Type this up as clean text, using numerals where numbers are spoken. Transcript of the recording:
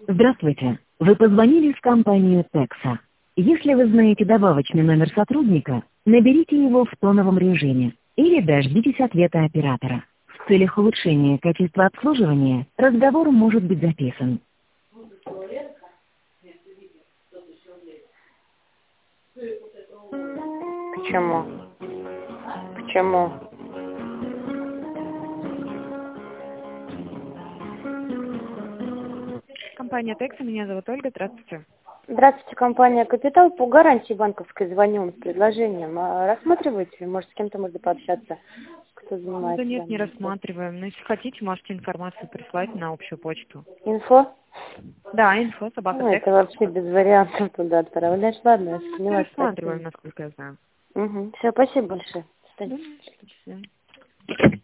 Здравствуйте. Вы позвонили в компанию Текса. Если вы знаете добавочный номер сотрудника, наберите его в тоновом режиме или дождитесь ответа оператора. В целях улучшения качества обслуживания разговор может быть записан. Почему? Почему? Компания Текса, меня зовут Ольга, здравствуйте. Здравствуйте, компания «Капитал». По гарантии банковской звоню вам с предложением. Рассматриваете? Может, с кем-то можно пообщаться, кто занимается? Да нет, не рассматриваем. Но если хотите, можете информацию прислать на общую почту. Инфо? Да, инфо, собака Ну, Текс. это вообще без вариантов туда отправляешь. Ладно, я поняла. Рассматриваем, насколько я знаю. Все, спасибо большое. До свидания. Да, до свидания.